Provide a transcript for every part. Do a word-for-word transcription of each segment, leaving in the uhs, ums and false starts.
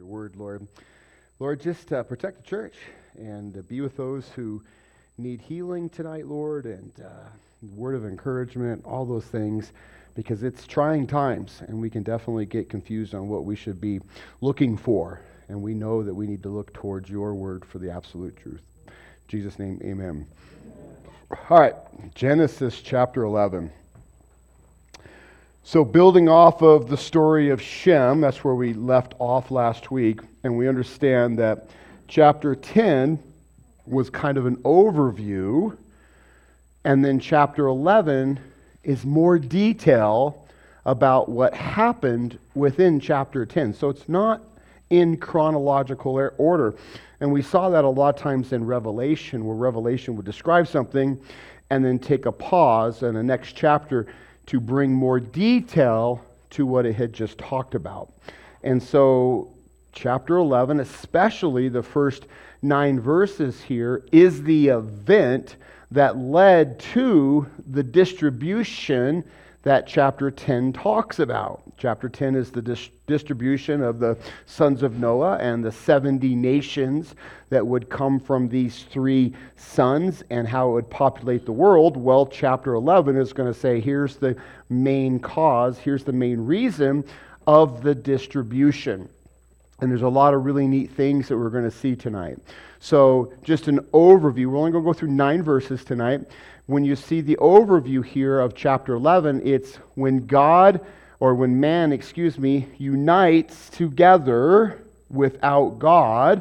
your word, Lord. Lord, just uh, protect the church and uh, be with those who need healing tonight, Lord, and uh, word of encouragement, all those things, because it's trying times, and we can definitely get confused on what we should be looking for, and we know that we need to look towards your word for the absolute truth. In Jesus' name, amen. All right, Genesis chapter eleven. So building off of the story of Shem, that's where we left off last week, and we understand that chapter ten was kind of an overview, and then chapter eleven is more detail about what happened within chapter ten. So it's not in chronological order. And we saw that a lot of times in Revelation, where Revelation would describe something and then take a pause in the next chapter to bring more detail to what it had just talked about. And so chapter eleven, especially the first nine verses here, is the event that led to the distribution that chapter ten talks about. Chapter ten is the dis- distribution of the sons of Noah and the seventy nations that would come from these three sons and how it would populate the world. Well, chapter eleven is going to say, here's the main cause, here's the main reason of the distribution. And there's a lot of really neat things that we're going to see tonight. So just an overview. We're only going to go through nine verses tonight. When you see the overview here of chapter eleven, it's when God, or when man, excuse me, unites together without God,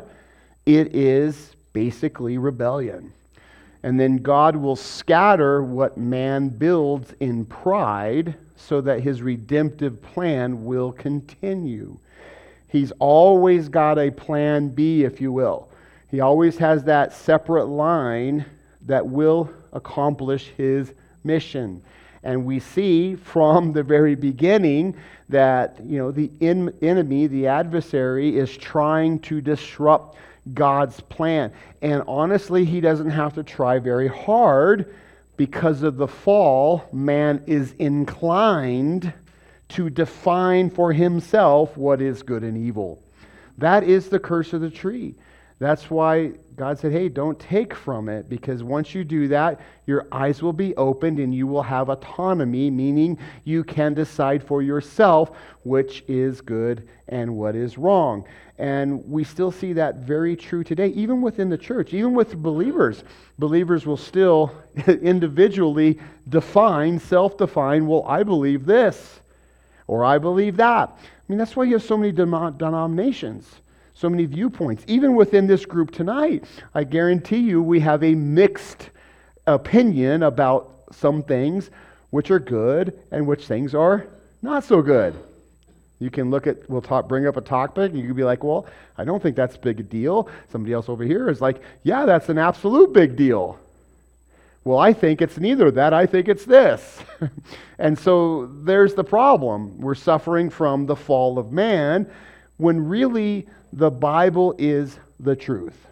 it is basically rebellion. And then God will scatter what man builds in pride so that his redemptive plan will continue. He's always got a plan B, if you will. He always has that separate line that will accomplish his mission. And we see from the very beginning that, you know, the in, enemy, the adversary, is trying to disrupt God's plan. And honestly, he doesn't have to try very hard. Because of the fall, man is inclined to define for himself what is good and evil. That is the curse of the tree. That's why God said, hey, don't take from it, because once you do that, your eyes will be opened and you will have autonomy, meaning you can decide for yourself which is good and what is wrong. And we still see that very true today, even within the church, even with believers. Believers will still individually define, self-define, well, I believe this, or I believe that. I mean, that's why you have so many denom- denominations. So many viewpoints. Even within this group tonight, I guarantee you we have a mixed opinion about some things which are good and which things are not so good. You can look at, we'll talk, bring up a topic, and you can be like, well, I don't think that's a big deal. Somebody else over here is like, yeah, that's an absolute big deal. Well, I think it's neither that, I think it's this. And so there's the problem. We're suffering from the fall of man, when really the Bible is the truth.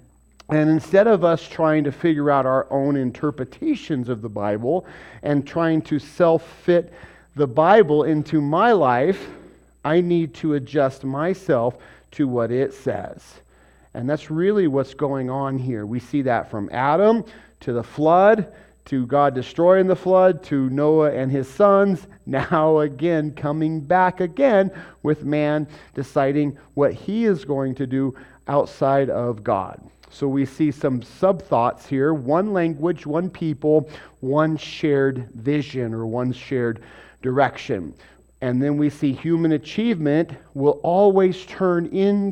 And instead of us trying to figure out our own interpretations of the Bible and trying to self-fit the Bible into my life, I need to adjust myself to what it says. And that's really what's going on here. We see that from Adam to the flood, to God destroying the flood, to Noah and his sons, now again coming back again with man deciding what he is going to do outside of God. So we see some sub-thoughts here: one language, one people, one shared vision, or one shared direction. And then we see human achievement will always turn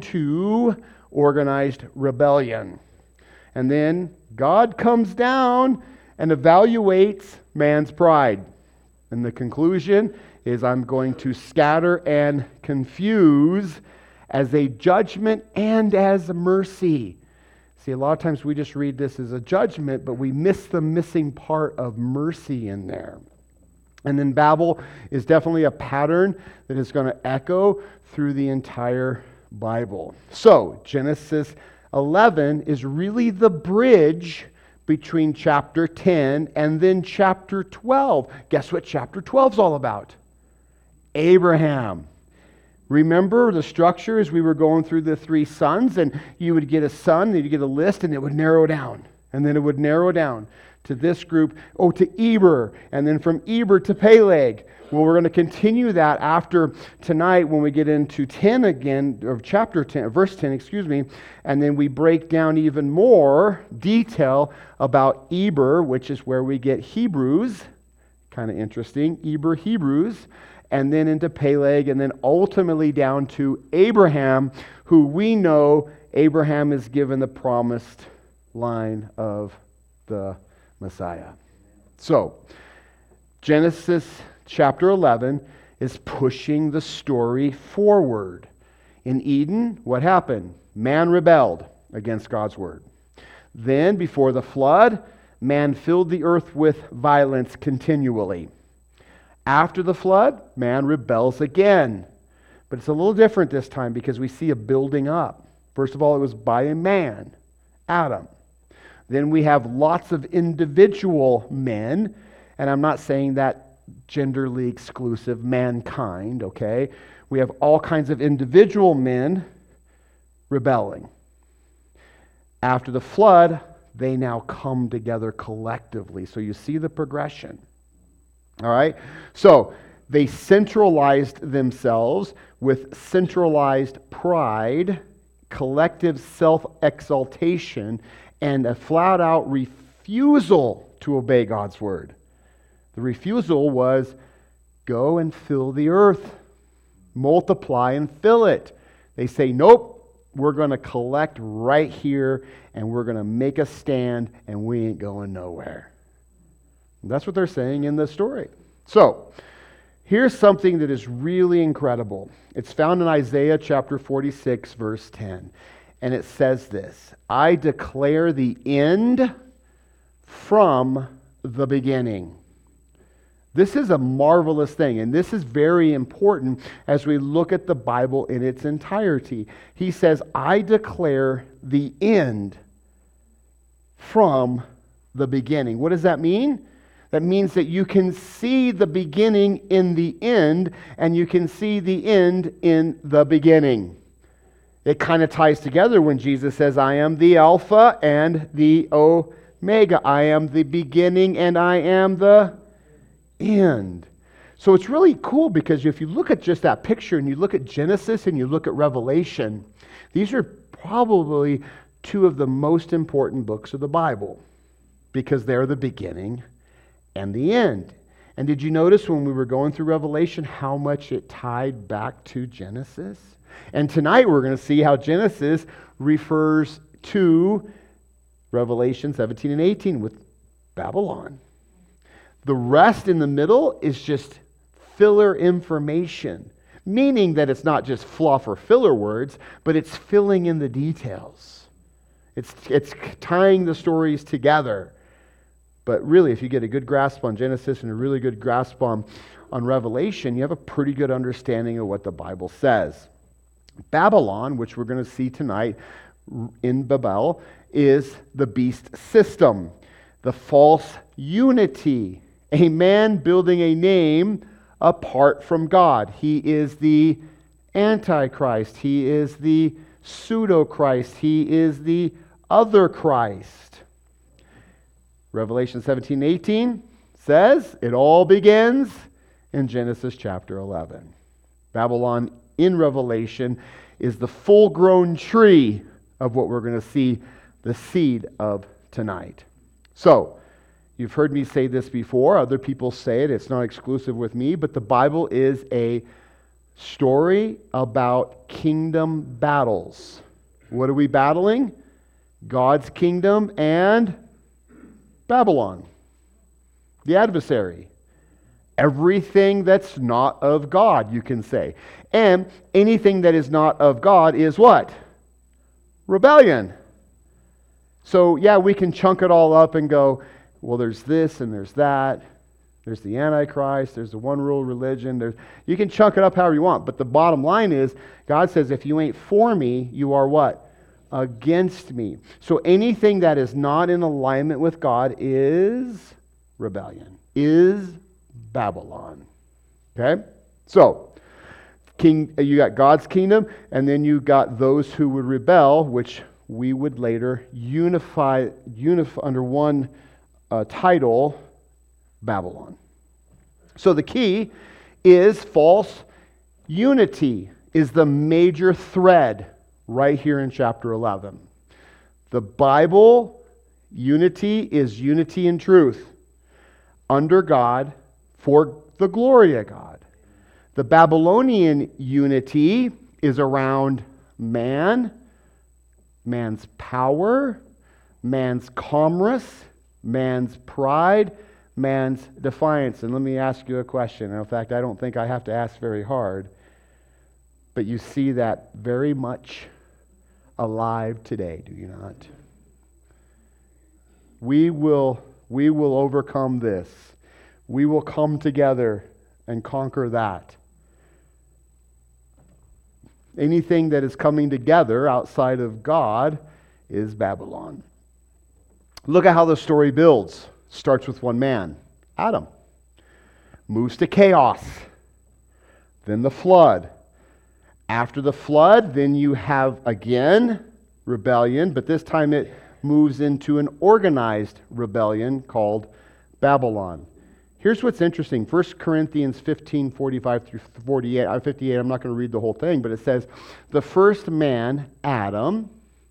into organized rebellion. And then God comes down and evaluates man's pride. And the conclusion is, I'm going to scatter and confuse as a judgment and as a mercy. See, a lot of times we just read this as a judgment, but we miss the missing part of mercy in there. And then Babel is definitely a pattern that is going to echo through the entire Bible. So, Genesis eleven is really the bridge between chapter ten and then chapter twelve. Guess what chapter twelve is all about? Abraham. Remember the structure as we were going through the three sons, and you would get a son, then you get a list, and it would narrow down. And then it would narrow down to this group, oh, to Eber, and then from Eber to Peleg. Well, we're going to continue that after tonight when we get into ten again, or chapter ten, verse ten, excuse me, and then we break down even more detail about Eber, which is where we get Hebrews. Kind of interesting, Eber, Hebrews, and then into Peleg, and then ultimately down to Abraham, who we know Abraham is given the promised line of the Messiah. So, Genesis chapter eleven is pushing the story forward. In Eden, what happened? Man rebelled against God's word. Then, before the flood, man filled the earth with violence continually. After the flood, man rebels again. But it's a little different this time because we see a building up. First of all, it was by a man, Adam. Then we have lots of individual men, and I'm not saying that genderly exclusive, mankind, okay? We have all kinds of individual men rebelling. After the flood, they now come together collectively. So you see the progression. All right? So they centralized themselves with centralized pride, collective self-exaltation, and a flat-out refusal to obey God's word. The refusal was, go and fill the earth, multiply and fill it. They say, nope, we're going to collect right here, and we're going to make a stand, and we ain't going nowhere. That's what they're saying in the story. So, here's something that is really incredible. It's found in Isaiah chapter forty-six, verse ten. And it says this, I declare the end from the beginning. This is a marvelous thing, and this is very important as we look at the Bible in its entirety. He says, I declare the end from the beginning. What does that mean? That means that you can see the beginning in the end, and you can see the end in the beginning. It kind of ties together when Jesus says, I am the Alpha and the Omega. I am the beginning and I am the end. So it's really cool because if you look at just that picture and you look at Genesis and you look at Revelation, these are probably two of the most important books of the Bible because they're the beginning and the end. And did you notice when we were going through Revelation how much it tied back to Genesis? And tonight we're going to see how Genesis refers to Revelation seventeen and eighteen with Babylon. The rest in the middle is just filler information, meaning that it's not just fluff or filler words, but it's filling in the details. It's, it's tying the stories together. But really, if you get a good grasp on Genesis and a really good grasp on, on Revelation, you have a pretty good understanding of what the Bible says. Babylon, which we're going to see tonight in Babel, is the beast system, the false unity, a man building a name apart from God. He is the Antichrist. He is the pseudo-Christ. He is the other Christ. Revelation seventeen eighteen says it all begins in Genesis chapter eleven. Babylon in Revelation is the full-grown tree of what we're going to see the seed of tonight. So, you've heard me say this before. Other people say it. It's not exclusive with me, but the Bible is a story about kingdom battles. What are we battling? God's kingdom and Babylon, the adversary. Everything that's not of God, you can say. And anything that is not of God is what? Rebellion. So, yeah, we can chunk it all up and go, well, there's this and there's that. There's the Antichrist. There's the one world religion. There's, you can chunk it up however you want. But the bottom line is, God says, if you ain't for me, you are what? Against me. So anything that is not in alignment with God is rebellion, is Babylon. Okay? So, king, you got God's kingdom, and then you got those who would rebel, which we would later unify, unify under one uh, title, Babylon. So the key is false unity is the major thread right here in chapter eleven. The Bible unity is unity in truth under God for the glory of God. The Babylonian unity is around man, man's power, man's commerce, man's pride, man's defiance. And let me ask you a question. And in fact, I don't think I have to ask very hard, but you see that very much alive today, do you not? We will, we will overcome this. We will come together and conquer that. Anything that is coming together outside of God is Babylon. Look at how the story builds. Starts with one man, Adam. Moves to chaos. Then the flood. After the flood, then you have again rebellion, but this time it moves into an organized rebellion called Babylon. Here's what's interesting. First Corinthians fifteen, forty-five through forty-eight, fifty-eight, I'm not going to read the whole thing, but it says, the first man, Adam,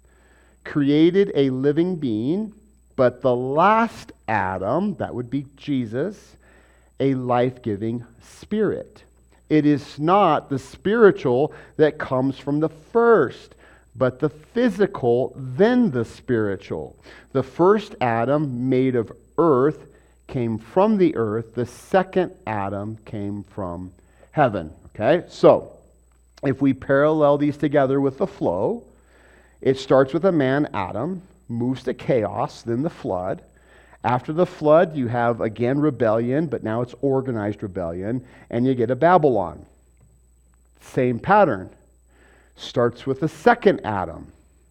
created a living being, but the last Adam, that would be Jesus, a life-giving spirit. It is not the spiritual that comes from the first, but the physical, then the spiritual. The first Adam, made of earth, came from the earth. The second Adam came from heaven. Okay, so if we parallel these together with the flow, it starts with a man, Adam, moves to chaos, then the flood. After the flood, you have again rebellion, but now it's organized rebellion, and you get a Babylon. Same pattern. Starts with the second Adam.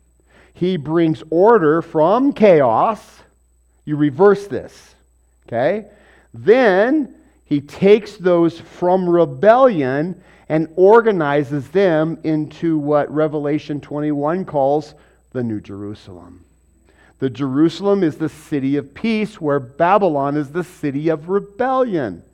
He brings order from chaos. You reverse this. Okay? Then he takes those from rebellion and organizes them into what Revelation twenty-one calls the New Jerusalem. The Jerusalem is the city of peace, where Babylon is the city of rebellion.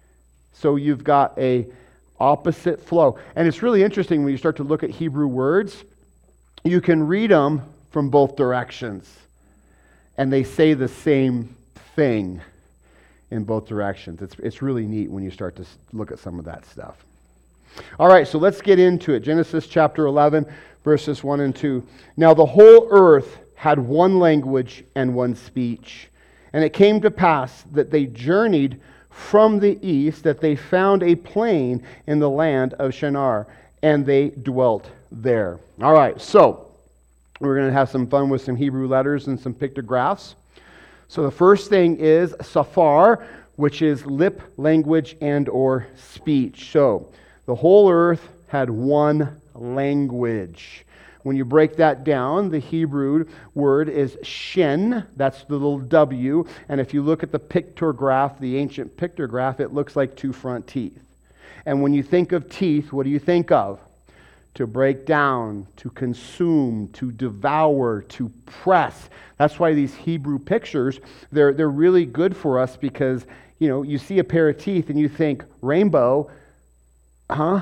So you've got a opposite flow. And it's really interesting when you start to look at Hebrew words, you can read them from both directions. And they say the same thing in both directions. It's, it's really neat when you start to look at some of that stuff. All right, so let's get into it. Genesis chapter eleven, verses one and two. Now the whole earth had one language and one speech. And it came to pass that they journeyed from the east, that they found a plain in the land of Shinar, and they dwelt there. All right, so we're going to have some fun with some Hebrew letters and some pictographs. So the first thing is safar, which is lip, language, and or speech. So the whole earth had one language. When you break that down, the Hebrew word is shin. That's the little W. And if you look at the pictograph, the ancient pictograph, it looks like two front teeth. And when you think of teeth, what do you think of? To break down, to consume, to devour, to press. That's why these Hebrew pictures, they're, they're really good for us because, you know, you see a pair of teeth and you think, rainbow, huh?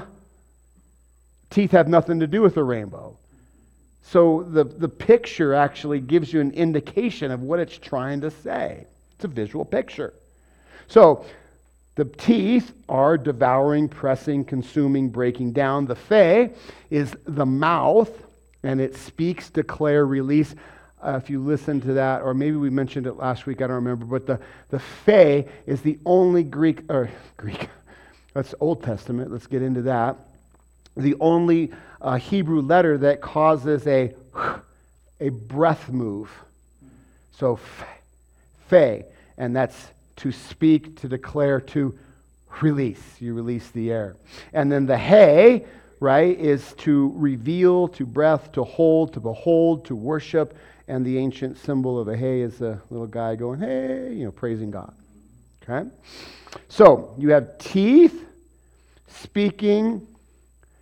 Teeth have nothing to do with a rainbow. So the, the picture actually gives you an indication of what it's trying to say. It's a visual picture. So the teeth are devouring, pressing, consuming, breaking down. The fe is the mouth, and it speaks, declare, release. Uh, if you listen to that, or maybe we mentioned it last week, I don't remember, but the, the fe is the only Greek, or Greek, that's Old Testament, let's get into that. The only uh, Hebrew letter that causes a a breath move. So fe, and that's to speak, to declare, to release. You release the air. And then the he, right, is to reveal, to breath, to hold, to behold, to worship. And the ancient symbol of a he is a little guy going, hey, you know, praising God. Okay? So you have teeth speaking,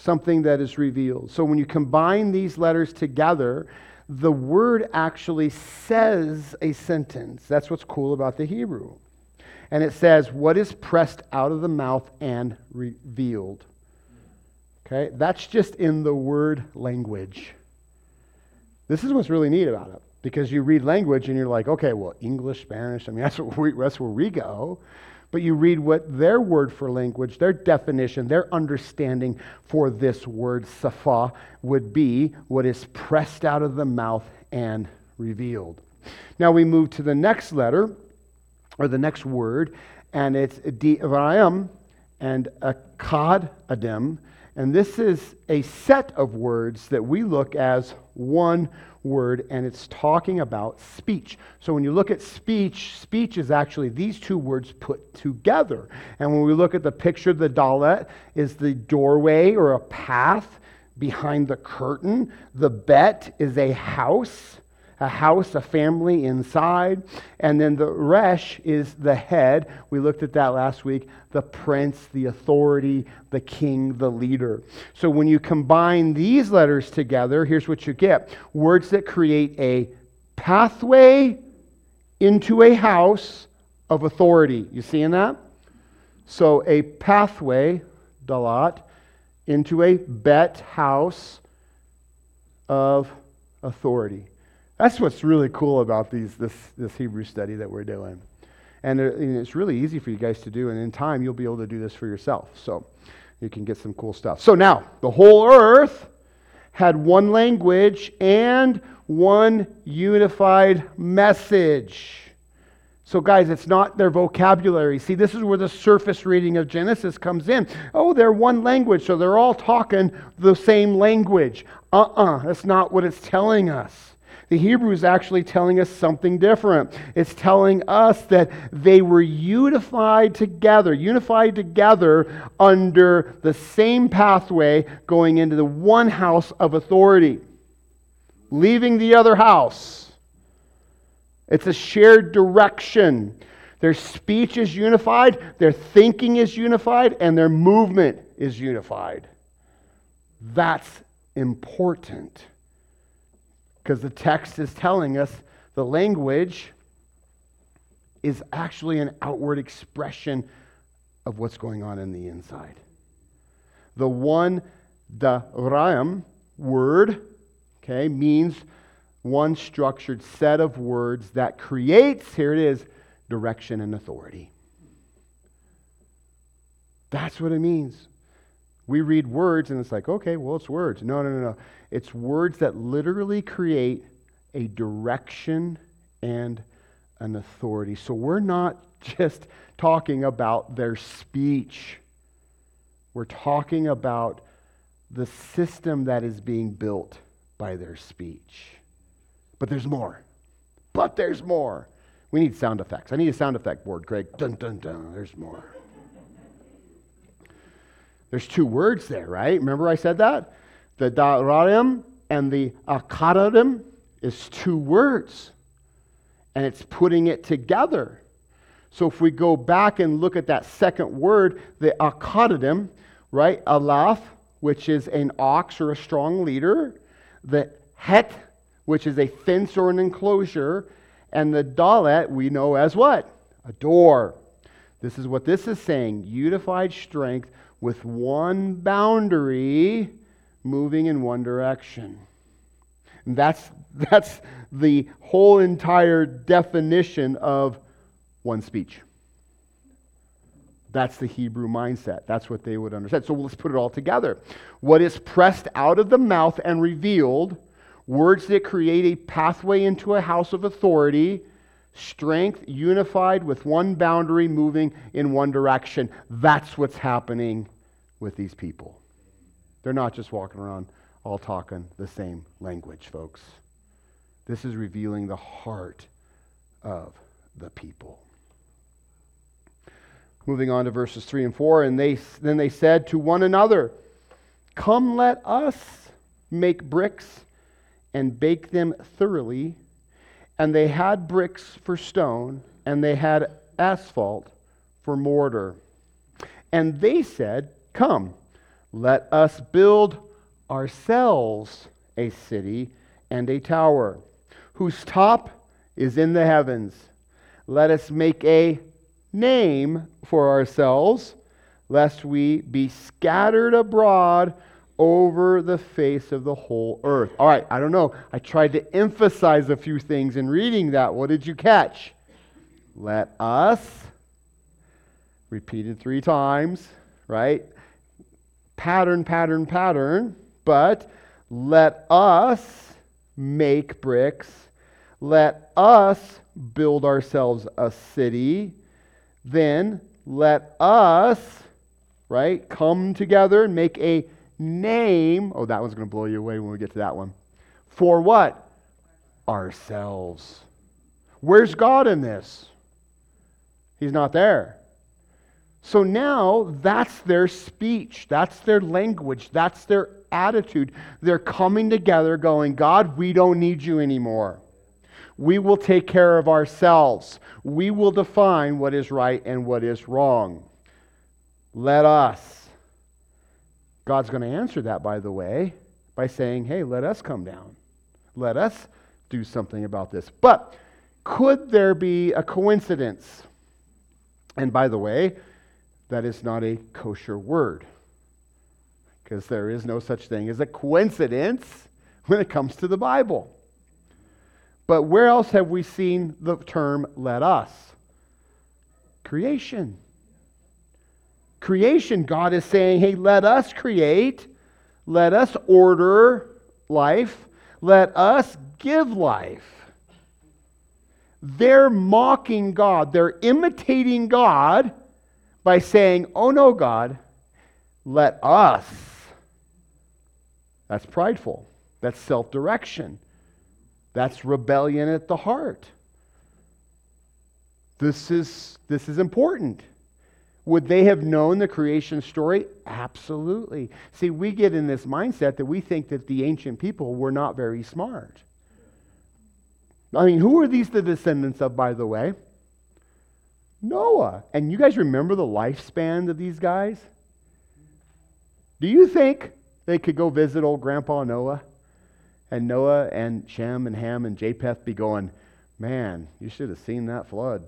something that is revealed. So when you combine these letters together, the word actually says a sentence. That's what's cool about the Hebrew. And it says, what is pressed out of the mouth and revealed. Okay, that's just in the word language. This is what's really neat about it, because you read language and you're like, okay, well, English, Spanish, I mean, that's, what we, that's where we go. But you read what their word for language, their definition, their understanding for this word, safa, would be what is pressed out of the mouth and revealed. Now we move to the next letter, or the next word, and it's Devarim and Akkad Adim. And this is a set of words that we look as one word, and it's talking about speech. So when you look at speech, speech is actually these two words put together. And when we look at the picture, the dalet is the doorway or a path behind the curtain. The bet is a house, a house, a family inside. And then the resh is the head. We looked at that last week. The prince, the authority, the king, the leader. So when you combine these letters together, here's what you get. Words that create a pathway into a house of authority. You seeing that? So a pathway, dalat, into a bet, house of authority. That's what's really cool about these this, this Hebrew study that we're doing. And it's really easy for you guys to do, and in time you'll be able to do this for yourself. So you can get some cool stuff. So now, the whole earth had one language and one unified message. So guys, it's not their vocabulary. See, this is where the surface reading of Genesis comes in. Oh, they're one language, so they're all talking the same language. Uh-uh, that's not what it's telling us. The Hebrew is actually telling us something different. It's telling us that they were unified together, unified together under the same pathway going into the one house of authority, leaving the other house. It's a shared direction. Their speech is unified, their thinking is unified, and their movement is unified. That's important. Because the text is telling us the language is actually an outward expression of what's going on in the inside. The one Devarim word, okay, means one structured set of words that creates, here it is, direction and authority. That's what it means. We read words and it's like, okay, well, it's words. No, no, no, no. It's words that literally create a direction and an authority. So we're not just talking about their speech. We're talking about the system that is being built by their speech. But there's more. But there's more. We need sound effects. I need a sound effect board, Greg. Dun, dun, dun. There's more. There's two words there, right? Remember I said that? The Devarim and the Akkad Adim is two words. And it's putting it together. So if we go back and look at that second word, the Akkad Adim, right? Alaf, which is an ox or a strong leader. The Het, which is a fence or an enclosure. And the Dalet we know as what? A door. This is what this is saying. Unified strength with one boundary moving in one direction. And that's, that's the whole entire definition of one speech. That's the Hebrew mindset. That's what they would understand. So let's put it all together. What is pressed out of the mouth and revealed, words that create a pathway into a house of authority, strength unified with one boundary moving in one direction. That's what's happening with these people. They're not just walking around all talking the same language, folks. This is revealing the heart of the people. Moving on to verses three and four, and they then they said to one another, "Come, let us make bricks and bake them thoroughly." And they had bricks for stone, and they had asphalt for mortar. And they said, "Come, Let us build ourselves a city and a tower, whose top is in the heavens. Let us make a name for ourselves, lest we be scattered abroad over the face of the whole earth. All right, I don't know. I tried to emphasize a few things in reading that. What did you catch? Let us, repeated three times, right? Pattern, pattern, pattern. But let us make bricks. Let us build ourselves a city. Then let us, right, come together and make a name. Oh, that one's going to blow you away when we get to that one. For what? Ourselves. Where's God in this? He's not there. So now that's their speech. That's their language. That's their attitude. They're coming together going, God, we don't need you anymore. We will take care of ourselves. We will define what is right and what is wrong. Let us. God's going to answer that, by the way, by saying, hey, let us come down. Let us do something about this. But could there be a coincidence? And by the way, that is not a kosher word, because there is no such thing as a coincidence when it comes to the Bible. But where else have we seen the term let us? Creation. Creation, God is saying, hey, let us create, let us order life, let us give life. They're mocking God, they're imitating God by saying, oh no, God, let us. That's prideful, that's self-direction, that's rebellion at the heart. This is, this is important. Would they have known the creation story? Absolutely. See, we get in this mindset that we think that the ancient people were not very smart. I mean, who are these the descendants of, by the way? Noah. And you guys remember the lifespan of these guys? Do you think they could go visit old Grandpa Noah? And Noah and Shem and Ham and Japheth be going, man, you should have seen that flood.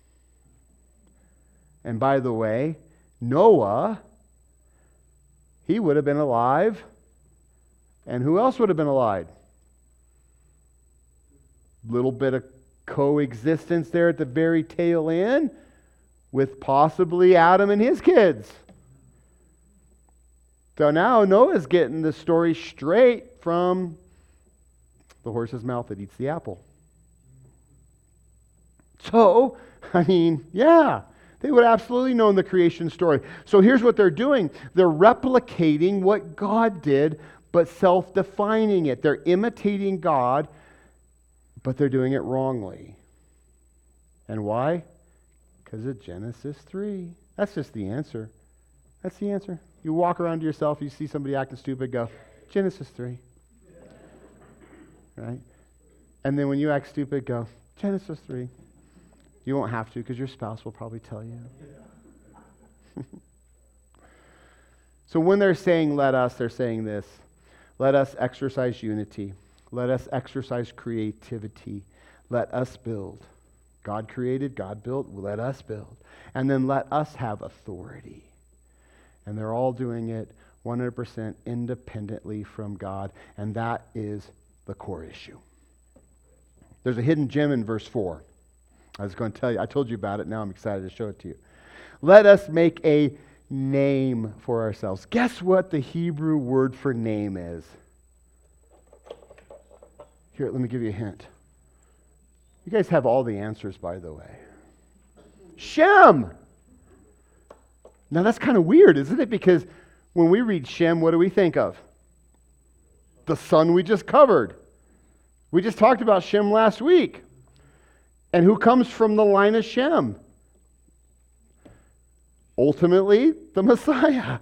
And by the way, Noah, he would have been alive. And who else would have been alive? Little bit of coexistence there at the very tail end with possibly Adam and his kids. So now Noah's getting the story straight from the horse's mouth that eats the apple. So, I mean, yeah. They would have absolutely known the creation story. So here's what they're doing. They're replicating what God did, but self-defining it. They're imitating God, but they're doing it wrongly. And why? Because of Genesis three. That's just the answer. That's the answer. You walk around to yourself, you see somebody acting stupid, go, Genesis three. Right? And then when you act stupid, go, Genesis three. You won't have to because your spouse will probably tell you. So when they're saying let us, they're saying this. Let us exercise unity. Let us exercise creativity. Let us build. God created, God built, let us build. And then let us have authority. And they're all doing it one hundred percent independently from God. And that is the core issue. There's a hidden gem in verse four. I was going to tell you, I told you about it, now I'm excited to show it to you. Let us make a name for ourselves. Guess what the Hebrew word for name is? Here, let me give you a hint. You guys have all the answers, by the way. Shem! Now that's kind of weird, isn't it? Because when we read Shem, what do we think of? The son we just covered. We just talked about Shem last week. And who comes from the line of Shem? Ultimately, the Messiah.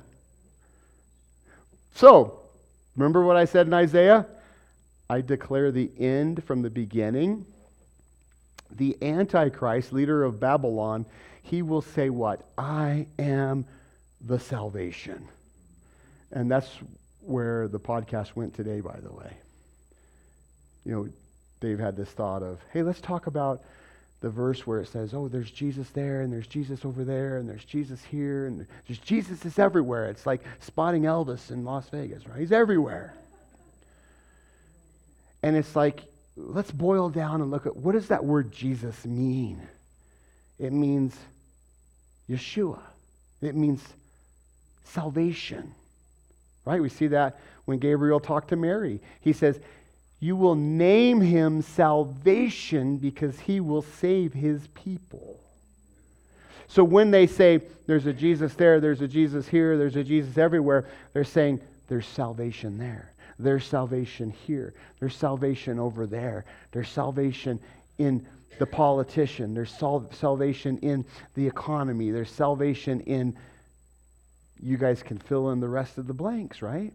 So, remember what I said in Isaiah? I declare the end from the beginning. The Antichrist, leader of Babylon, he will say what? I am the salvation. And that's where the podcast went today, by the way. You know, Dave had this thought of, hey, let's talk about the verse where it says, oh, there's Jesus there, and there's Jesus over there, and there's Jesus here, and there's Jesus is everywhere. It's like spotting Elvis in Las Vegas, right? He's everywhere. And it's like, let's boil down and look at, what does that word Jesus mean? It means Yeshua. It means salvation. Right? We see that when Gabriel talked to Mary. He says, you will name him salvation because he will save his people. So when they say there's a Jesus there, there's a Jesus here, there's a Jesus everywhere, they're saying there's salvation there. There's salvation here. There's salvation over there. There's salvation in the politician. There's sal- salvation in the economy. There's salvation in, you guys can fill in the rest of the blanks, right?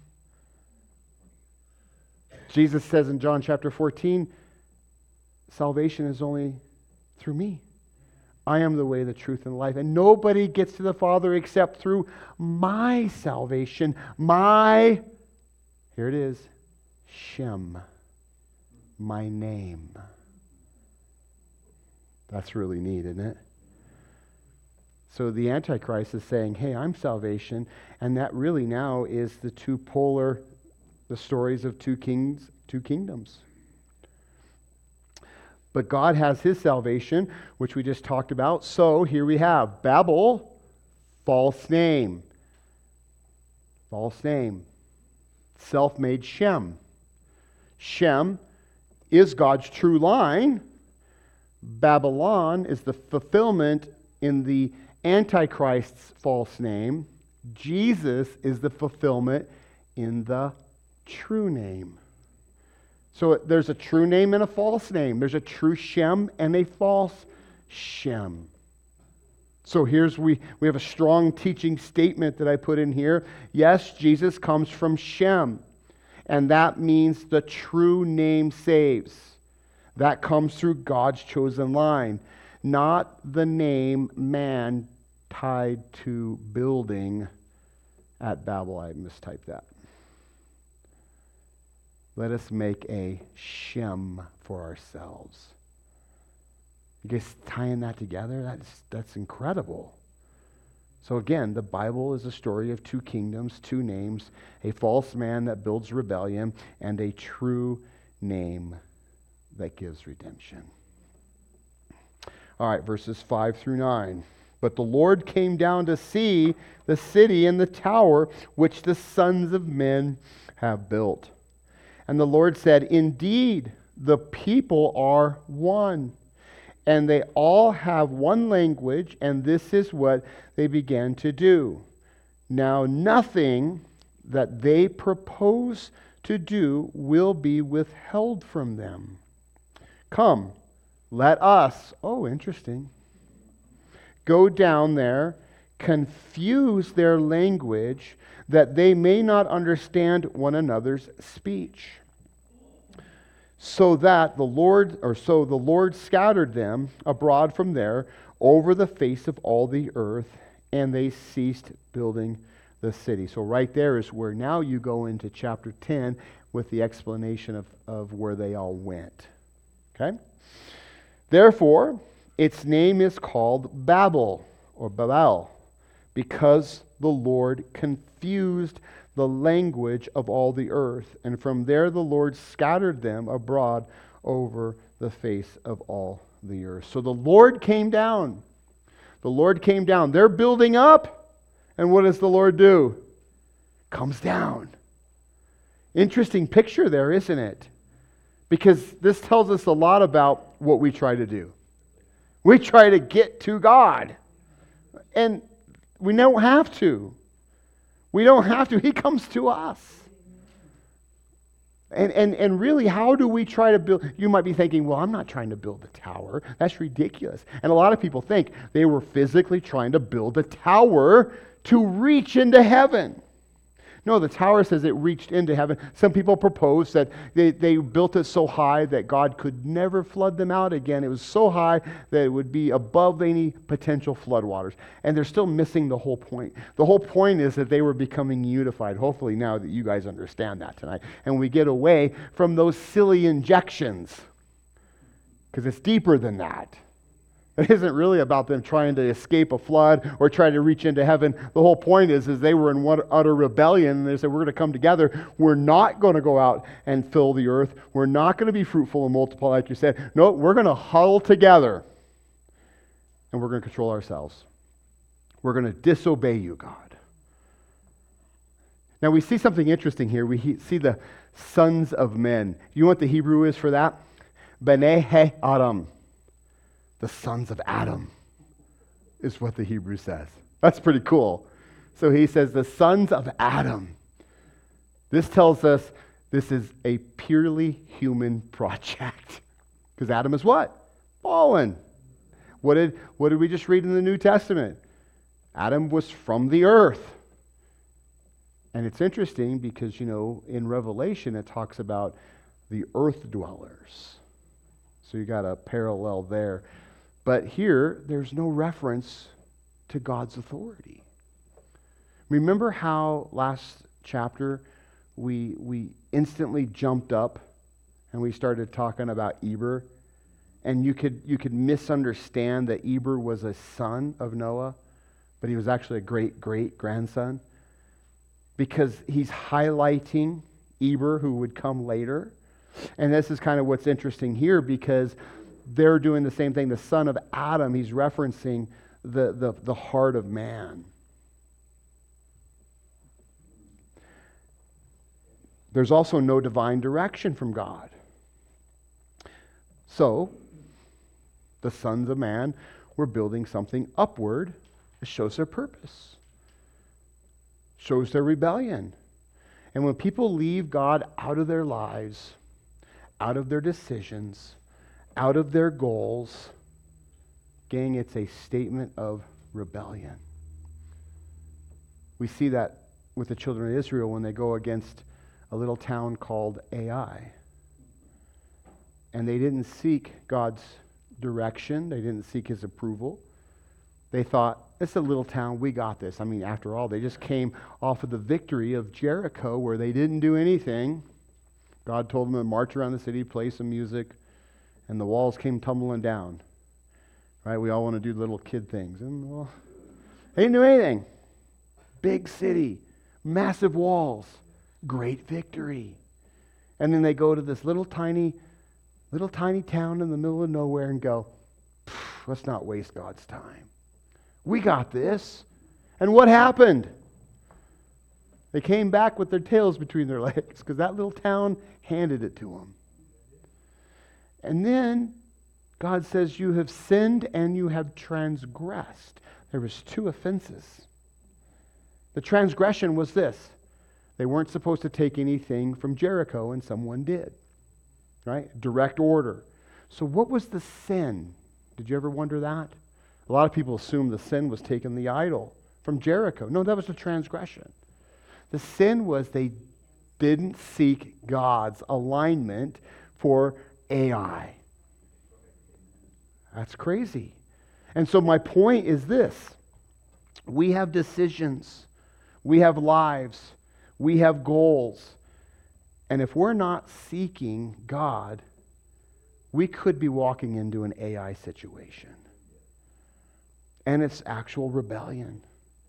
Jesus says in John chapter fourteen, salvation is only through me. I am the way, the truth, and the life. And nobody gets to the Father except through my salvation. My, here it is, Shem, my name. That's really neat, isn't it? So the Antichrist is saying, hey, I'm salvation. And that really now is the two polar, the stories of two kings, two kingdoms. But God has his salvation, which we just talked about. So here we have Babel, false name. False name. Self-made Shem. Shem is God's true line. Babylon is the fulfillment in the Antichrist's false name. Jesus is the fulfillment in the true name. So there's a true name and a false name. There's a true Shem and a false Shem. So here's we we have a strong teaching statement that I put in here. Yes, Jesus comes from Shem, and that means the true name saves. That comes through God's chosen line, not the name man tied to building at Babel. I mistyped that. Let us make a Shem for ourselves. You guys tying that together? That's, that's incredible. So again, the Bible is a story of two kingdoms, two names, a false man that builds rebellion, and a true name that gives redemption. All right, verses five through nine. But the Lord came down to see the city and the tower which the sons of men have built. And the Lord said, indeed, the people are one, and they all have one language, and this is what they began to do. Now nothing that they propose to do will be withheld from them. Come, let us, oh, interesting, go down there, confuse their language, that they may not understand one another's speech. So that the Lord, or so the Lord scattered them abroad from there over the face of all the earth, and they ceased building the city. So right there is where now you go into chapter ten with the explanation of, of where they all went. Okay? Therefore, its name is called Babel, or Babel, because the Lord confused the language of all the earth. And from there the Lord scattered them abroad over the face of all the earth. So the Lord came down. The Lord came down. They're building up. And what does the Lord do? Comes down. Interesting picture there, isn't it? Because this tells us a lot about what we try to do. We try to get to God. And we don't have to. We don't have to. He comes to us. And, and, and really, how do we try to build? You might be thinking, well, I'm not trying to build a tower. That's ridiculous. And a lot of people think they were physically trying to build a tower to reach into heaven. No, the tower says it reached into heaven. Some people propose that they, they built it so high that God could never flood them out again. It was so high that it would be above any potential floodwaters. And they're still missing the whole point. The whole point is that they were becoming unified. Hopefully now that you guys understand that tonight. And we get away from those silly injections. Because it's deeper than that. It isn't really about them trying to escape a flood or try to reach into heaven. The whole point is, is they were in what, utter rebellion, and they said, we're going to come together. We're not going to go out and fill the earth. We're not going to be fruitful and multiply, like you said. No, we're going to huddle together, and we're going to control ourselves. We're going to disobey you, God. Now, we see something interesting here. We he- see the sons of men. You know what the Hebrew is for that? B'nai He-Adam. The sons of Adam is what the Hebrew says. That's pretty cool. So he says the sons of Adam. This tells us this is a purely human project. Because Adam is what? Fallen. What did, what did we just read in the New Testament? Adam was from the earth. And it's interesting because, you know, in Revelation it talks about the earth dwellers. So you got a parallel there. But here, there's no reference to God's authority. Remember how last chapter we we instantly jumped up and we started talking about Eber? And you could you could misunderstand that Eber was a son of Noah, but he was actually a great-great-grandson. Because he's highlighting Eber, who would come later. And this is kind of what's interesting here, because they're doing the same thing. The son of Adam, he's referencing the, the, the heart of man. There's also no divine direction from God. So, the sons of man were building something upward that shows their purpose, shows their rebellion. And when people leave God out of their lives, out of their decisions, out of their goals, gang, it's a statement of rebellion. We see that with the children of Israel when they go against a little town called Ai. And they didn't seek God's direction. They didn't seek his approval. They thought, it's a little town, we got this. I mean, after all, they just came off of the victory of Jericho where they didn't do anything. God told them to march around the city, play some music, and the walls came tumbling down. Right? We all want to do little kid things. And, well, they didn't do anything. Big city, massive walls, great victory. And then they go to this little tiny, little tiny town in the middle of nowhere and go, let's not waste God's time. We got this. And what happened? They came back with their tails between their legs because that little town handed it to them. And then God says, you have sinned and you have transgressed. There was two offenses. The transgression was this. They weren't supposed to take anything from Jericho, and someone did. Right? Direct order. So what was the sin? Did you ever wonder that? A lot of people assume the sin was taking the idol from Jericho. No, that was the transgression. The sin was they didn't seek God's alignment for Ai. That's crazy. And so my point is this. We have decisions. We have lives. We have goals. And if we're not seeking God, we could be walking into an Ai situation. And it's actual rebellion.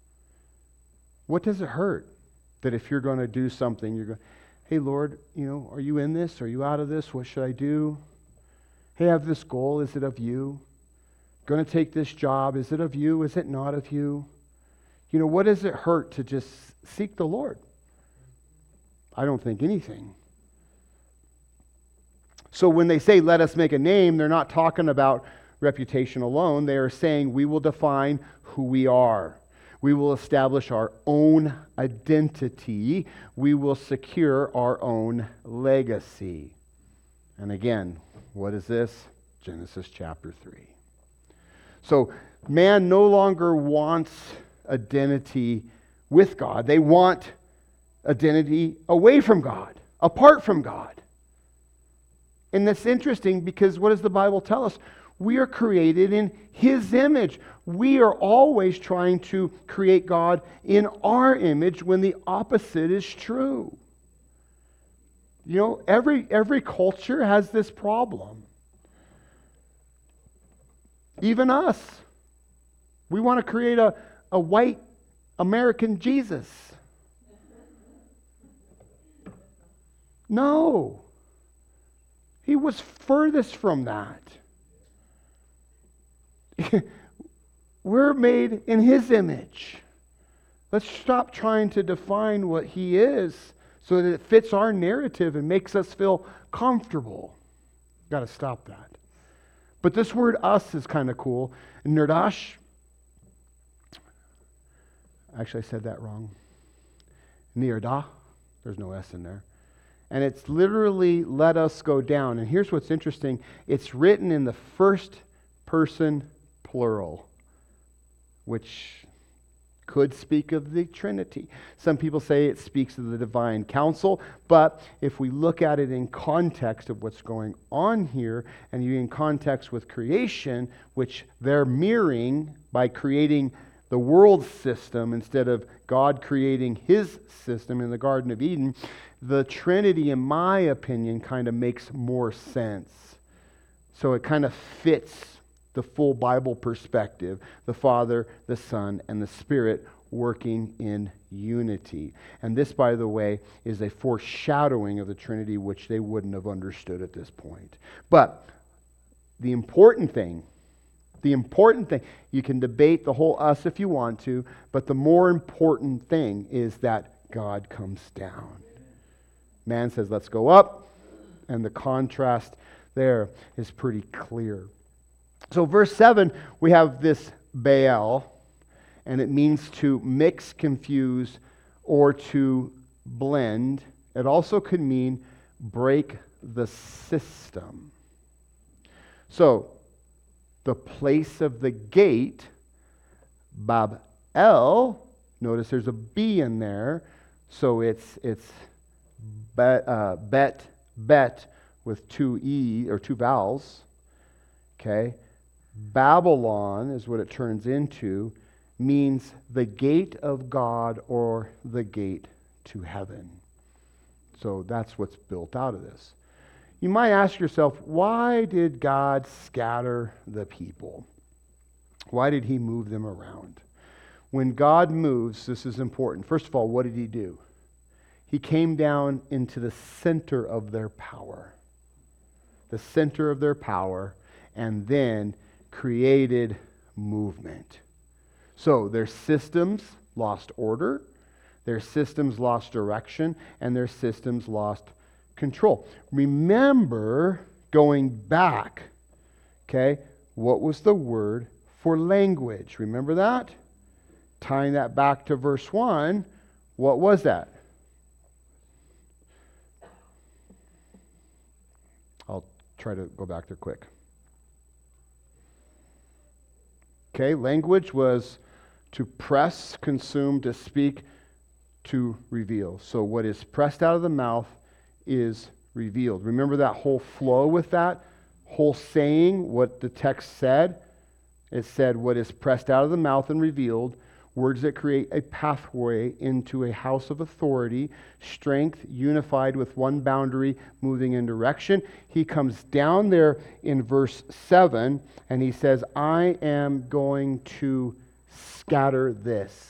What does it hurt? That if you're going to do something, you're going, hey, Lord, you know, are you in this? Are you out of this? What should I do? Hey, I have this goal. Is it of you? Going to take this job. Is it of you? Is it not of you? You know, what does it hurt to just seek the Lord? I don't think anything. So when they say, let us make a name, they're not talking about reputation alone. They are saying we will define who we are. We will establish our own identity. We will secure our own legacy. And again, what is this? Genesis chapter three. So man no longer wants identity with God. They want identity away from God, apart from God. And that's interesting because what does the Bible tell us? We are created in His image. We are always trying to create God in our image when the opposite is true. You know, every, every culture has this problem. Even us. We want to create a, a white American Jesus. No. He was furthest from that. We're made in His image. Let's stop trying to define what He is so that it fits our narrative and makes us feel comfortable. Got to stop that. But this word us is kind of cool. Nirdash. Actually, I said that wrong. Nirdah. There's no S in there. And it's literally let us go down. And here's what's interesting. It's written in the first person plural, which could speak of the Trinity. Some people say it speaks of the divine counsel, but if we look at it in context of what's going on here, and you in context with creation, which they're mirroring by creating the world system instead of God creating His system in the Garden of Eden, the Trinity, in my opinion, kind of makes more sense. So it kind of fits the full Bible perspective, the Father, the Son, and the Spirit working in unity. And this, by the way, is a foreshadowing of the Trinity, which they wouldn't have understood at this point. But the important thing, the important thing, you can debate the whole us if you want to, but the more important thing is that God comes down. Man says, let's go up, and the contrast there is pretty clear. So verse seven, we have this Baal, and it means to mix, confuse, or to blend. It also could mean break the system. So, the place of the gate, Bab-el, notice there's a B in there, so it's it's bet, uh, bet, bet with two E, or two vowels, okay? Babylon is what it turns into, means the gate of God or the gate to heaven. So that's what's built out of this. You might ask yourself, why did God scatter the people? Why did He move them around? When God moves, this is important. First of all, what did He do? He came down into the center of their power. The center of their power, and then created movement. So their systems lost order, their systems lost direction, and their systems lost control. Remember, going back, okay, what was the word for language? Remember that? Tying that back to verse one, what was that? I'll try to go back there quick. Okay, language was to press, consume, to speak, to reveal. So what is pressed out of the mouth is revealed. Remember that whole flow with that? Whole saying, what the text said? It said, what is pressed out of the mouth and revealed, words that create a pathway into a house of authority, strength unified with one boundary, moving in direction. He comes down there in verse seven, and he says, I am going to scatter this.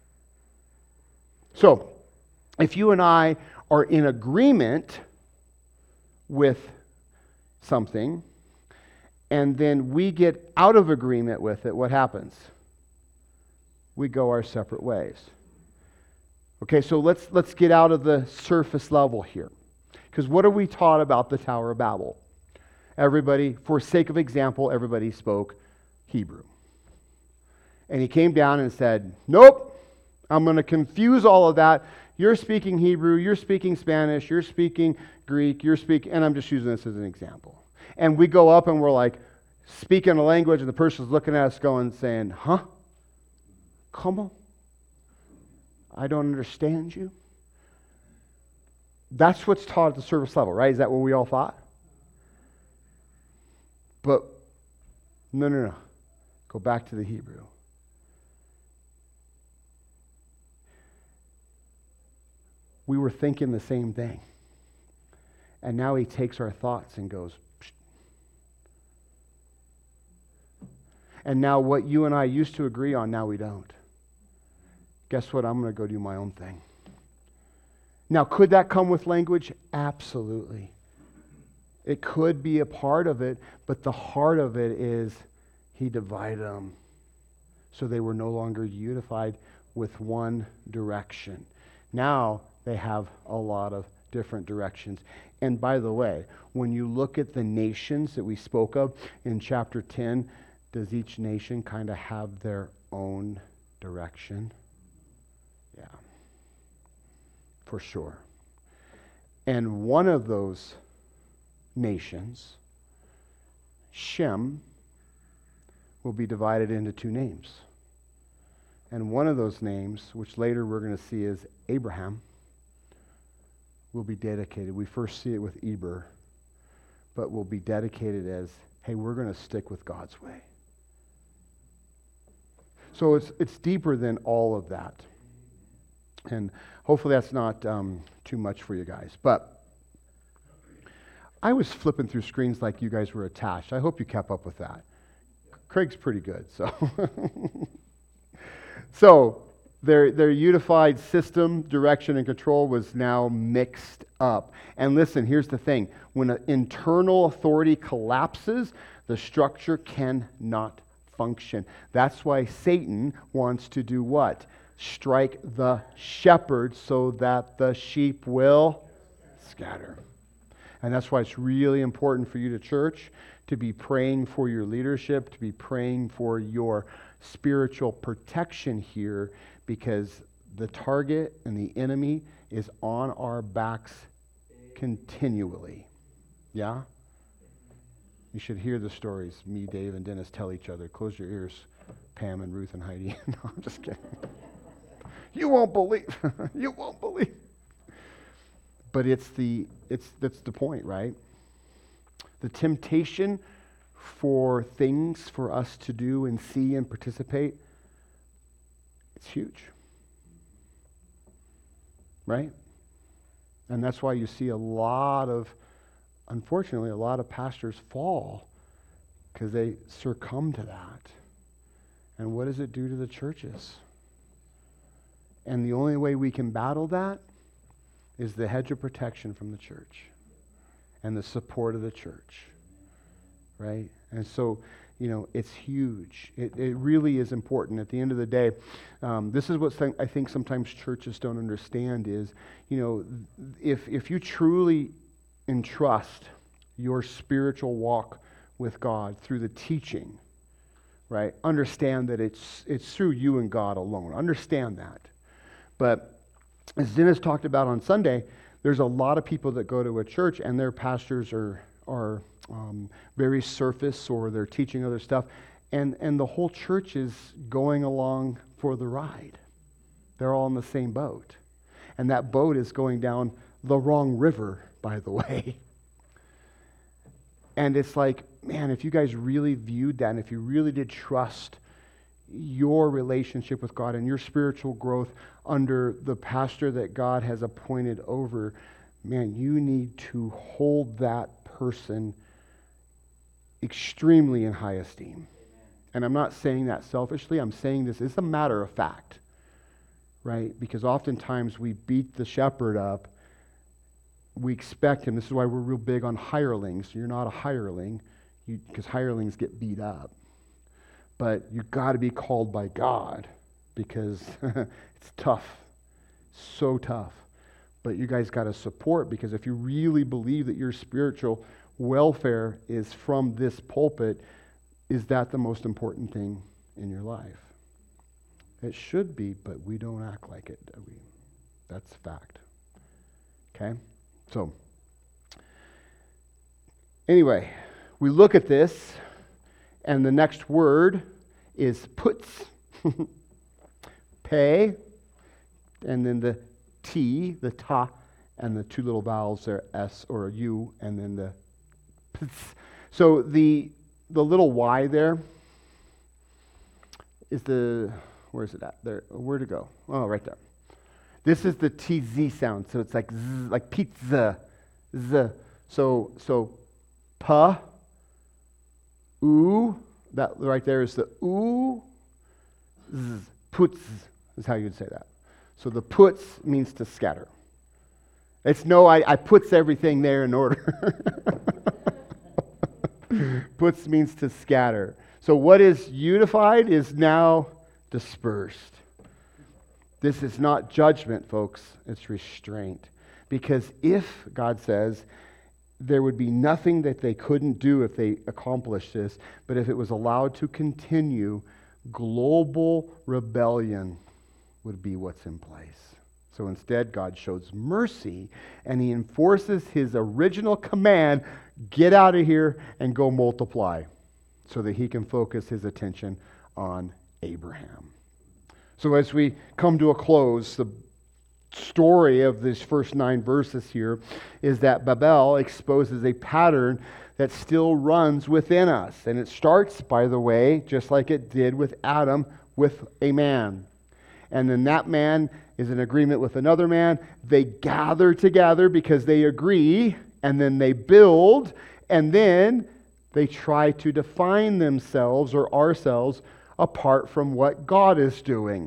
So, if you and I are in agreement with something, and then we get out of agreement with it, what happens? We go our separate ways. Okay, so let's let's get out of the surface level here. Because what are we taught about the Tower of Babel? Everybody, for sake of example, everybody spoke Hebrew. And he came down and said, nope, I'm going to confuse all of that. You're speaking Hebrew, you're speaking Spanish, you're speaking Greek, you're speaking, and I'm just using this as an example. And we go up and we're like, speaking a language, and the person's looking at us going, saying, huh? Come on. I don't understand you. That's what's taught at the service level, right? Is that what we all thought? But no, no, no. Go back to the Hebrew. We were thinking the same thing. And now he takes our thoughts and goes, psh. And now what you and I used to agree on, now we don't. Guess what? I'm going to go do my own thing. Now, could that come with language? Absolutely. It could be a part of it, but the heart of it is he divided them so they were no longer unified with one direction. Now they have a lot of different directions. And by the way, when you look at the nations that we spoke of in chapter ten, does each nation kind of have their own direction? Yeah, for sure. And one of those nations, Shem, will be divided into two names. And one of those names, which later we're going to see as Abraham, will be dedicated. We first see it with Eber, but will be dedicated as, hey, we're going to stick with God's way. So it's it's deeper than all of that. And hopefully that's not um, too much for you guys. But I was flipping through screens like you guys were attached. I hope you kept up with that. Craig's pretty good, so. So their, their unified system, direction, and control was now mixed up. And listen, here's the thing. When an internal authority collapses, the structure cannot function. That's why Satan wants to do what? Strike the shepherd so that the sheep will scatter. And that's why it's really important for you to church to be praying for your leadership, to be praying for your spiritual protection here, because the target and the enemy is on our backs continually. Yeah? You should hear the stories me, Dave, and Dennis tell each other. Close your ears, Pam and Ruth and Heidi. No, I'm just kidding. You won't believe. You won't believe. But it's the it's that's the point, right? The temptation for things for us to do and see and participate, it's huge. Right? And that's why you see a lot of, unfortunately, a lot of pastors fall because they succumb to that. And what does it do to the churches? And the only way we can battle that is the hedge of protection from the church and the support of the church. Right? And so, you know, it's huge. It, it really is important. At the end of the day, um, this is what th- I think sometimes churches don't understand is, you know, if if you truly entrust your spiritual walk with God through the teaching, right? Understand that it's it's through you and God alone. Understand that. But as Dennis talked about on Sunday, there's a lot of people that go to a church and their pastors are are um, very surface, or they're teaching other stuff, and and the whole church is going along for the ride. They're all in the same boat, and that boat is going down the wrong river, by the way. And it's like, man, if you guys really viewed that, and if you really did trust your relationship with God and your spiritual growth under the pastor that God has appointed over, man, you need to hold that person extremely in high esteem. Amen. And I'm not saying that selfishly. I'm saying this is a matter of fact, right? Because oftentimes we beat the shepherd up. We expect him. This is why we're real big on hirelings. You're not a hireling, because hirelings get beat up. But you've got to be called by God, because it's tough, so tough. But you guys got to support, because if you really believe that your spiritual welfare is from this pulpit, is that the most important thing in your life? It should be, but we don't act like it, do we? That's fact. Okay? So, anyway, we look at this, and the next word is puts, pay, and then the T, the ta, and the two little vowels there, S or a U, and then the P. So the the little Y there is the, where is it at? There, where to go? Oh, right there. This is the T Z sound, so it's like Z, like pizza, Z. So so, pa, oo. That right there is the oo, z. Puts is how you'd say that. So the puts means to scatter. It's no, I, I puts everything there in order. Puts means to scatter. So what is unified is now dispersed. This is not judgment, folks. It's restraint. Because if, God says, there would be nothing that they couldn't do if they accomplished this, but if it was allowed to continue, global rebellion would be what's in place. So instead, God shows mercy, and he enforces his original command, get out of here and go multiply, so that he can focus his attention on Abraham. So as we come to a close, the story of these first nine verses here is that Babel exposes a pattern that still runs within us. And it starts, by the way, just like it did with Adam, with a man. And then that man is in agreement with another man. They gather together because they agree, and then they build, and then they try to define themselves or ourselves apart from what God is doing.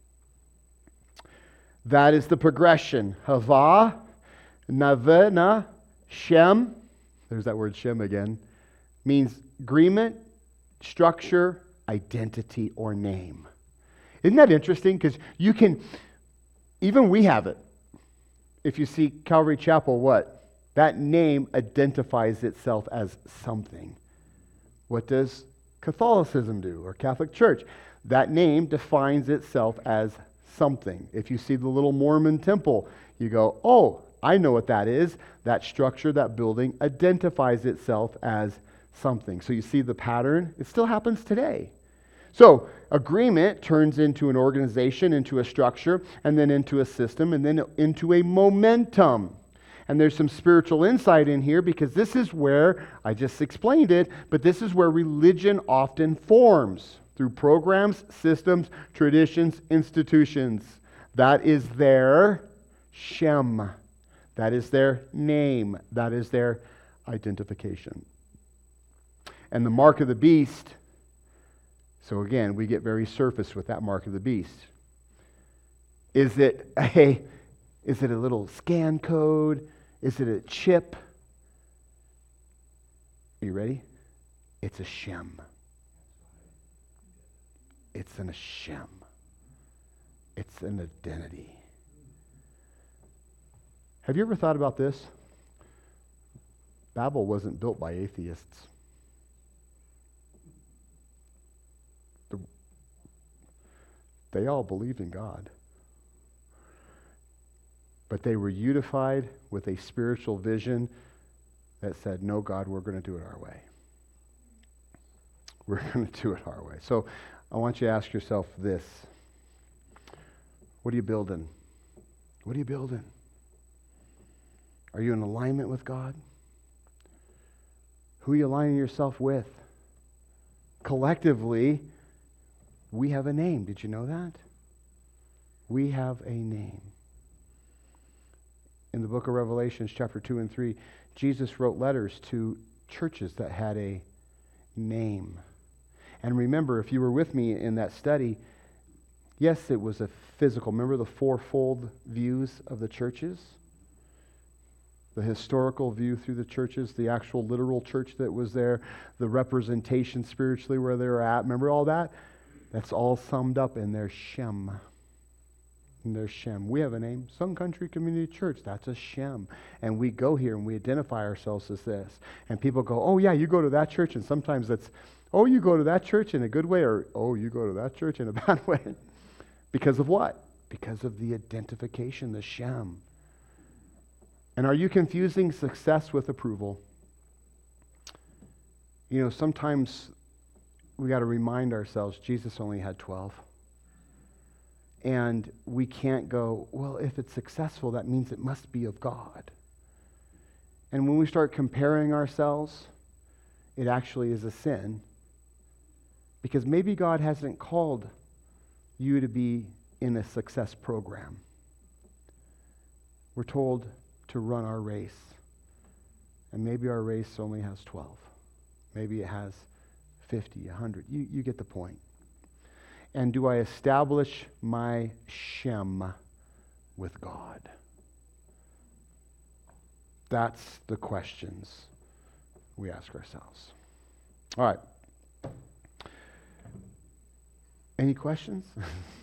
That is the progression. Hava, Navena, Shem, there's that word Shem again, means agreement, structure, identity, or name. Isn't that interesting? Because you can, even we have it. If you see Calvary Chapel, what? That name identifies itself as something. What does Catholicism do, or Catholic Church? That name defines itself as something. If you see the little Mormon temple, you go, oh, I know what that is. That structure, that building identifies itself as something. So you see the pattern? It still happens today. So agreement turns into an organization, into a structure, and then into a system, and then into a momentum. And there's some spiritual insight in here, because this is where, I just explained it, but this is where religion often forms, through programs, systems, traditions, institutions. That is their Shem. That is their name. That is their identification. And the mark of the beast, so again, we get very surface with that mark of the beast. Is it a, is it a little scan code? Is it a chip? Are you ready? It's a Shem. It's an Hashem. It's an identity. Have you ever thought about this? Babel wasn't built by atheists. The, they all believed in God. But they were unified with a spiritual vision that said, no, God, we're going to do it our way. We're going to do it our way. So I want you to ask yourself this. What are you building? What are you building? Are you in alignment with God? Who are you aligning yourself with? Collectively, we have a name. Did you know that? We have a name. In the book of Revelations, chapter two and three, Jesus wrote letters to churches that had a name. And remember, if you were with me in that study, yes, it was a physical. Remember the fourfold views of the churches? The historical view through the churches, the actual literal church that was there, the representation spiritually where they were at. Remember all that? That's all summed up in their Shem. In their Shem. We have a name, Sun Country Community Church. That's a Shem. And we go here and we identify ourselves as this. And people go, oh yeah, you go to that church. And sometimes that's, oh, you go to that church in a good way, or oh, you go to that church in a bad way. Because of what? Because of the identification, the Shem. And are you confusing success with approval? You know, sometimes we got to remind ourselves Jesus only had twelve. And we can't go, well, if it's successful, that means it must be of God. And when we start comparing ourselves, it actually is a sin. Because maybe God hasn't called you to be in a success program. We're told to run our race. And maybe our race only has twelve. Maybe it has fifty, one hundred. You, you get the point. And do I establish my Shem with God? That's the questions we ask ourselves. All right. Any questions?